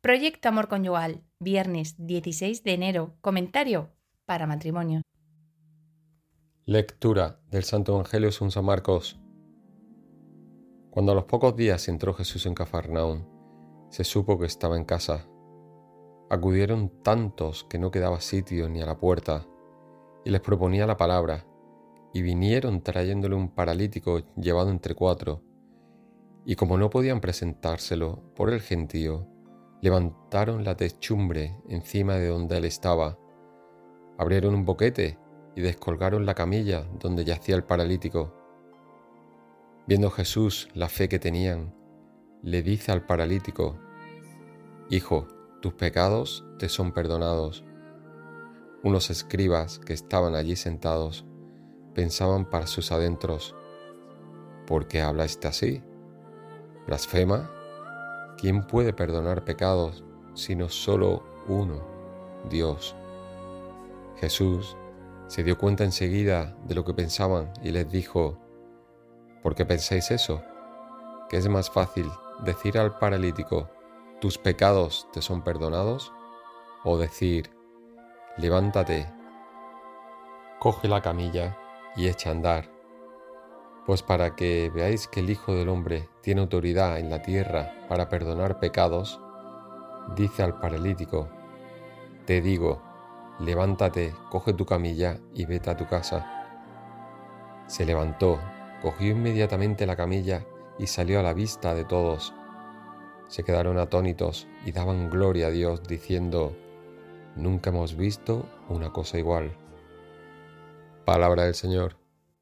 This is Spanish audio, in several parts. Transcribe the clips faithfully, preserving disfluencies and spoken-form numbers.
Proyecto Amor Conyugal, viernes dieciséis de enero, comentario para matrimonio. Lectura del Santo Evangelio según San Marcos. Cuando a los pocos días entró Jesús en Cafarnaún, se supo que estaba en casa. Acudieron tantos que no quedaba sitio ni a la puerta, y les proponía la palabra, y vinieron trayéndole un paralítico llevado entre cuatro, y como no podían presentárselo por el gentío, levantaron la techumbre encima de donde él estaba, abrieron un boquete y descolgaron la camilla donde yacía el paralítico. Viendo Jesús la fe que tenían, le dice al paralítico: «Hijo, tus pecados te son perdonados». Unos escribas que estaban allí sentados pensaban para sus adentros: ¿por qué habla este así? ¿Blasfema? ¿Quién puede perdonar pecados sino solo uno, Dios? Jesús se dio cuenta enseguida de lo que pensaban y les dijo: ¿por qué pensáis eso? ¿Que es más fácil decir al paralítico: tus pecados te son perdonados? O decir: levántate, coge la camilla y echa a andar. Pues para que veáis que el Hijo del Hombre tiene autoridad en la tierra para perdonar pecados, dice al paralítico: te digo, levántate, coge tu camilla y vete a tu casa. Se levantó, cogió inmediatamente la camilla y salió a la vista de todos. Se quedaron atónitos y daban gloria a Dios, diciendo: nunca hemos visto una cosa igual. Palabra del Señor.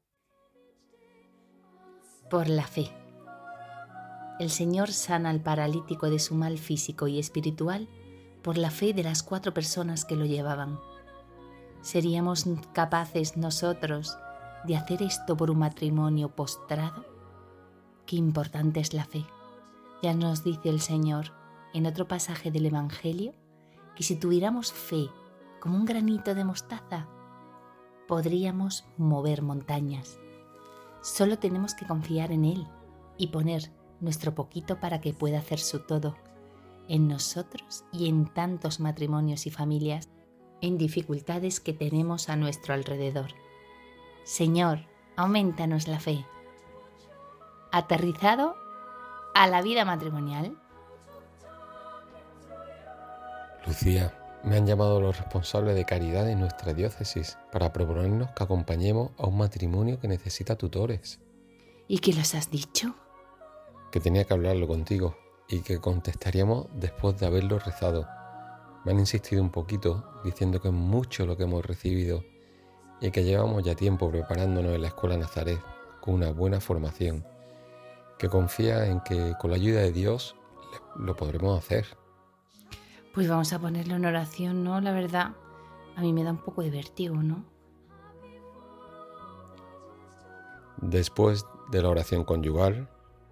Por la fe. El Señor sana al paralítico de su mal físico y espiritual por la fe de las cuatro personas que lo llevaban. ¿Seríamos capaces nosotros de hacer esto por un matrimonio postrado? Qué importante es la fe. Ya nos dice el Señor en otro pasaje del Evangelio que si tuviéramos fe como un granito de mostaza, podríamos mover montañas. Solo tenemos que confiar en Él y poner nuestro poquito para que pueda hacer su todo, en nosotros y en tantos matrimonios y familias, en dificultades que tenemos a nuestro alrededor. Señor, aumentanos la fe. Aterrizado a la vida matrimonial. Lucía, me han llamado los responsables de caridad de nuestra diócesis para proponernos que acompañemos a un matrimonio que necesita tutores. ¿Y qué les has dicho? Que tenía que hablarlo contigo y que contestaríamos después de haberlo rezado. Me han insistido un poquito diciendo que es mucho lo que hemos recibido y que llevamos ya tiempo preparándonos en la Escuela Nazaret con una buena formación, que confía en que con la ayuda de Dios lo podremos hacer. Pues vamos a ponerlo en oración, ¿no? La verdad, a mí me da un poco de vértigo, ¿no? Después de la oración conyugal,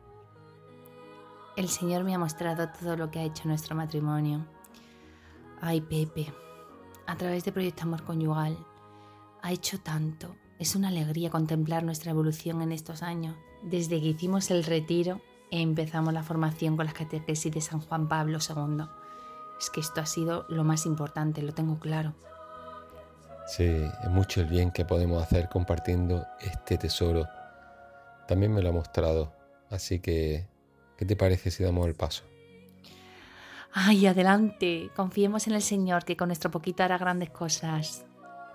el Señor me ha mostrado todo lo que ha hecho nuestro matrimonio. Ay, Pepe, a través de Proyecto Amor Conyugal, ha hecho tanto. Es una alegría contemplar nuestra evolución en estos años. Desde que hicimos el retiro, empezamos la formación con las catequesis de San Juan Pablo segundo. Es que esto ha sido lo más importante, lo tengo claro. Sí, es mucho el bien que podemos hacer compartiendo este tesoro. También me lo ha mostrado, así que, ¿qué te parece si damos el paso? ¡Ay, adelante! Confiemos en el Señor, que con nuestro poquito hará grandes cosas.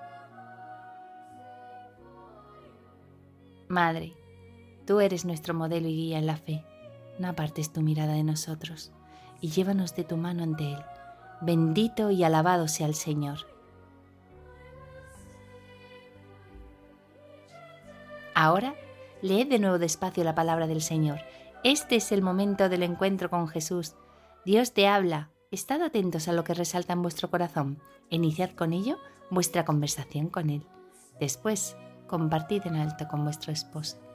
Madre, tú eres nuestro modelo y guía en la fe. No apartes tu mirada de nosotros y llévanos de tu mano ante Él. Bendito y alabado sea el Señor. Ahora, leed de nuevo despacio la palabra del Señor. Este es el momento del encuentro con Jesús. Dios te habla. Estad atentos a lo que resalta en vuestro corazón. Iniciad con ello vuestra conversación con Él. Después, compartid en alto con vuestro esposo.